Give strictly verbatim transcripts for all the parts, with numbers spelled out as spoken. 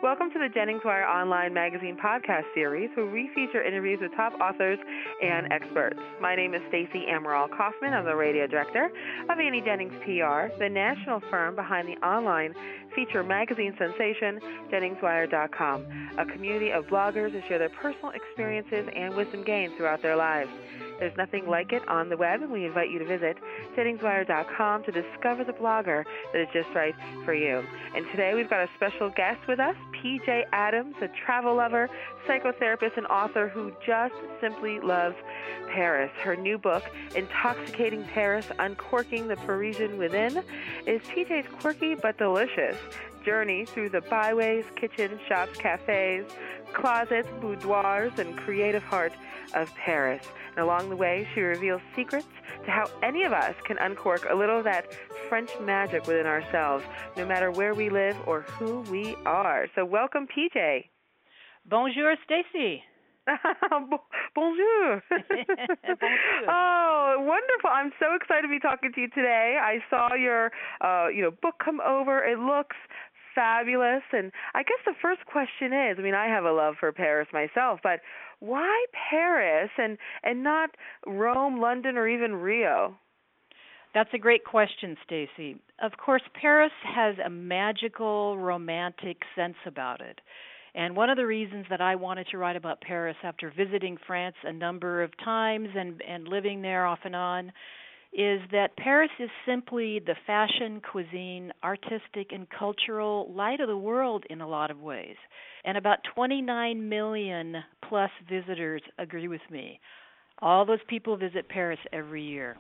Welcome to the Jennings Wire Online Magazine podcast series, where we feature interviews with top authors and experts. My name is Stacey Amaral Kaufman. I'm the radio director of Annie Jennings P R, the national firm behind the online feature magazine sensation, Jennings Wire dot com, a community of bloggers who share their personal experiences and wisdom gained throughout their lives. There's nothing like it on the web, and we invite you to visit Jennings Wire dot com to discover the blogger that is just right for you. And today we've got a special guest with us, P J Adams, a travel lover, psychotherapist, and author who just simply loves Paris. Her new book, Intoxicating Paris, Uncorking the Parisian Within, is P J's quirky but delicious journey through the byways, kitchens, shops, cafes, closets, boudoirs, and creative heart of Paris. And along the way, she reveals secrets to how any of us can uncork a little of that French magic within ourselves, no matter where we live or who we are. So welcome, P J. Bonjour, Stacey. Bonjour. Bonjour. Oh, wonderful. I'm so excited to be talking to you today. I saw your uh, you know, book come over. It looks fabulous. And I guess the first question is, I mean, I have a love for Paris myself, but why Paris and, and not Rome, London, or even Rio? That's a great question, Stacey. Of course, Paris has a magical, romantic sense about it. And one of the reasons that I wanted to write about Paris after visiting France a number of times and, and living there off and on is that Paris is simply the fashion, cuisine, artistic, and cultural light of the world in a lot of ways. And about twenty-nine million plus visitors agree with me. All those people visit Paris every year.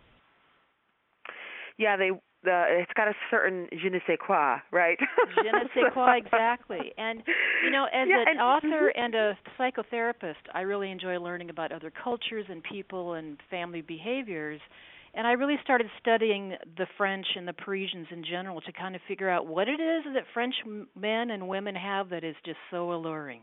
Yeah, they. The, it's got a certain je ne sais quoi, right? Je ne sais quoi, exactly. And, you know, as yeah, an and, author and a psychotherapist, I really enjoy learning about other cultures and people and family behaviors. And I really started studying the French and the Parisians in general to kind of figure out what it is that French men and women have that is just so alluring.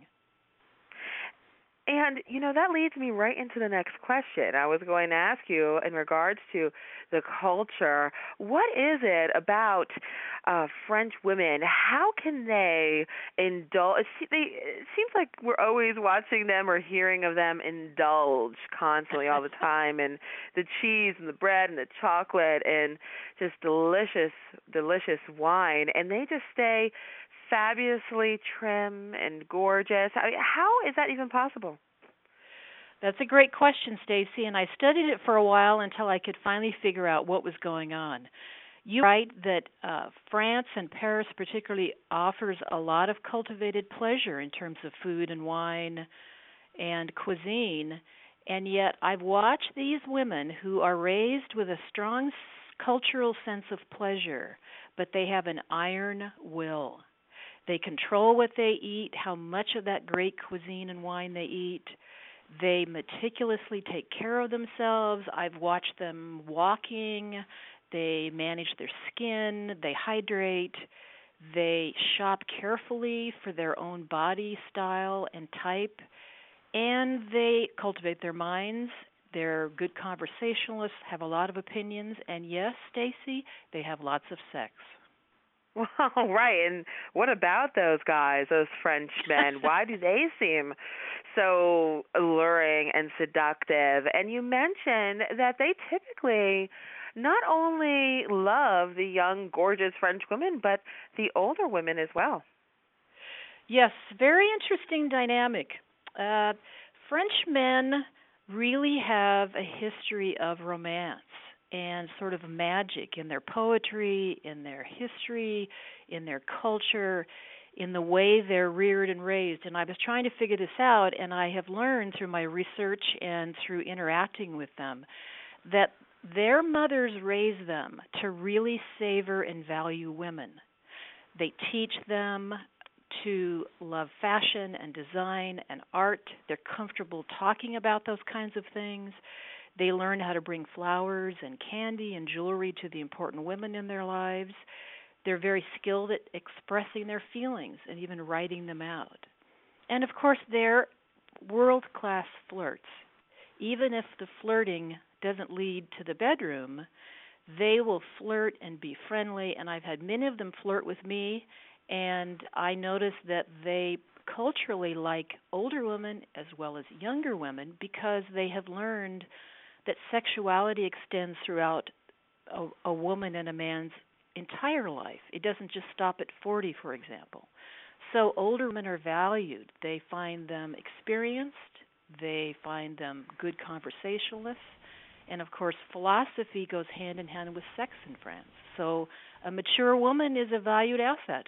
And, you know, that leads me right into the next question. I was going to ask you in regards to the culture, what is it about uh, French women? How can they indulge? It, they, it seems like we're always watching them or hearing of them indulge constantly all the time, and the cheese and the bread and the chocolate and just delicious, delicious wine, and they just stay fabulously trim and gorgeous. I mean, how is that even possible? That's a great question, Stacey, and I studied it for a while until I could finally figure out what was going on. You're right that uh, France and Paris particularly offers a lot of cultivated pleasure in terms of food and wine and cuisine, and yet I've watched these women who are raised with a strong cultural sense of pleasure, but they have an iron will. They control what they eat, how much of that great cuisine and wine they eat. They meticulously take care of themselves. I've watched them walking. They manage their skin. They hydrate. They shop carefully for their own body style and type. And they cultivate their minds. They're good conversationalists, have a lot of opinions. And yes, Stacey, they have lots of sex. Well, right. And what about those guys, those French men? Why do they seem so alluring and seductive? And you mentioned that they typically not only love the young, gorgeous French women, but the older women as well. Yes, very interesting dynamic. Uh, French men really have a history of romance and sort of magic in their poetry, in their history, in their culture, in the way they're reared and raised. And I was trying to figure this out, and I have learned through my research and through interacting with them that their mothers raise them to really savor and value women. They teach them to love fashion and design and art. They're comfortable talking about those kinds of things. They learn how to bring flowers and candy and jewelry to the important women in their lives. They're very skilled at expressing their feelings and even writing them out. And, of course, they're world-class flirts. Even if the flirting doesn't lead to the bedroom, they will flirt and be friendly. And I've had many of them flirt with me, And I noticed that they culturally like older women as well as younger women because they have learned that sexuality extends throughout a, a woman and a man's entire life. It doesn't just stop at forty, for example. So older women are valued. They find them experienced. They find them good conversationalists. And, of course, philosophy goes hand in hand with sex in France. So a mature woman is a valued asset.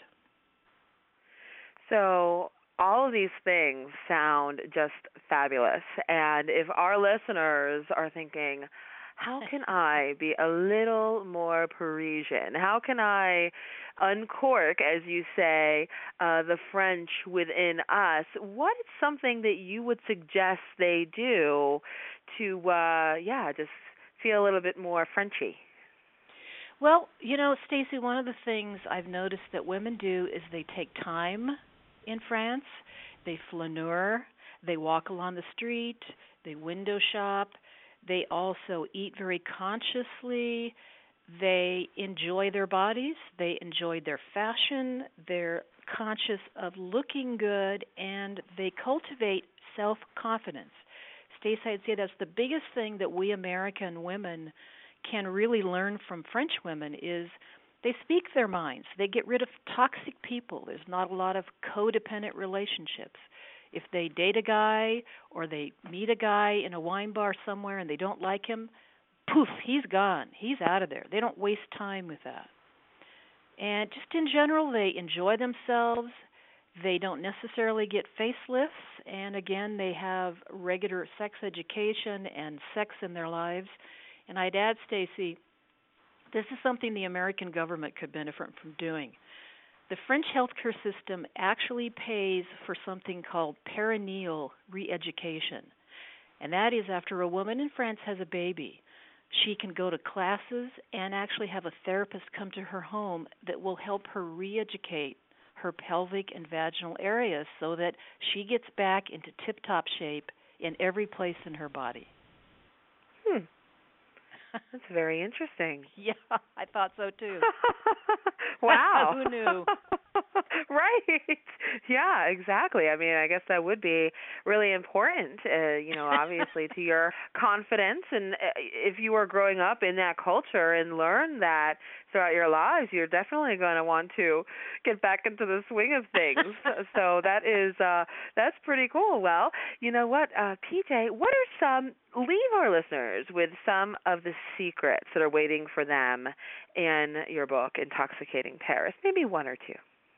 So all of these things sound just fabulous. And if our listeners are thinking, how can I be a little more Parisian? How can I uncork, as you say, uh, the French within us? What is something that you would suggest they do to, uh, yeah, just feel a little bit more Frenchy? Well, you know, Stacey, one of the things I've noticed that women do is they take time in France. They flaneur. They walk along the street. They window shop. They also eat very consciously. They enjoy their bodies. They enjoy their fashion. They're conscious of looking good, and they cultivate self-confidence. Stacey, I'd say that's the biggest thing that we American women can really learn from French women is they speak their minds. They get rid of toxic people. There's not a lot of codependent relationships. If they date a guy or they meet a guy in a wine bar somewhere and they don't like him, poof, he's gone. He's out of there. They don't waste time with that. And just in general, they enjoy themselves. They don't necessarily get facelifts. And again, they have regular sex education and sex in their lives. And I'd add, Stacey, this is something the American government could benefit from doing. The French healthcare system actually pays for something called perineal re-education. And that is after a woman in France has a baby, she can go to classes and actually have a therapist come to her home that will help her re-educate her pelvic and vaginal areas so that she gets back into tip-top shape in every place in her body. Hmm. That's very interesting. Yeah, I thought so too. Wow. Who knew? Right. Yeah, exactly. I mean, I guess that would be really important, uh, you know, obviously to your confidence. And uh, if you are growing up in that culture and learn that throughout your lives, you're definitely going to want to get back into the swing of things. So that is, uh, that's pretty cool. Well, you know what, uh, P J, what are some, leave our listeners with some of the secrets that are waiting for them in your book, Intoxicating Paris, maybe one or two.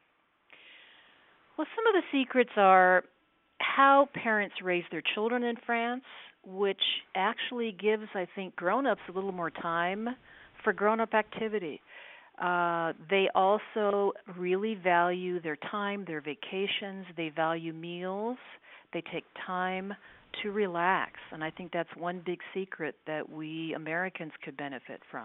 Well, some of the secrets are how parents raise their children in France, which actually gives, I think, grown-ups a little more time for grown-up activity. Uh, they also really value their time, their vacations. They value meals. They take time to relax, and I think that's one big secret that we Americans could benefit from.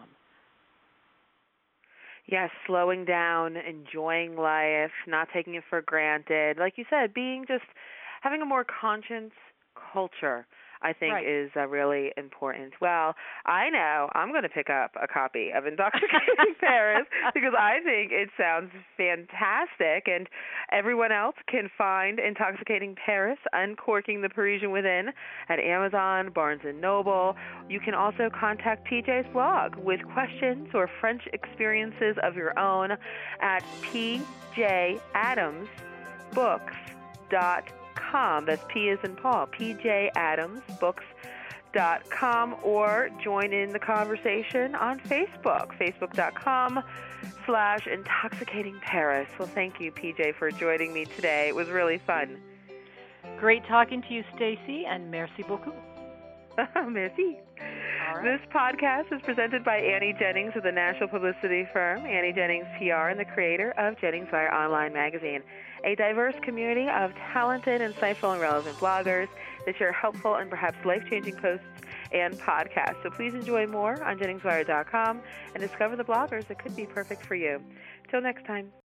Yes, slowing down, enjoying life, not taking it for granted. Like you said, being just having a more conscious culture, I think, right. is uh, really important. Well, I know I'm going to pick up a copy of Intoxicating Paris because I think it sounds fantastic, and everyone else can find Intoxicating Paris, Uncorking the Parisian Within at Amazon, Barnes and Noble. You can also contact P J's blog with questions or French experiences of your own at p j adams books dot com. That's P as in Paul, p j adams books dot com, or join in the conversation on Facebook, facebook.com slash Intoxicating Paris. Well, thank you, P J, for joining me today. It was really fun. Great talking to you, Stacey, and merci beaucoup. Merci. All right. This podcast is presented by Annie Jennings of the national publicity firm Annie Jennings P R and the creator of Jennings Wire Online Magazine, a diverse community of talented, insightful, and relevant bloggers that share helpful and perhaps life-changing posts and podcasts. So please enjoy more on Jennings Wire dot com and discover the bloggers that could be perfect for you. Till next time.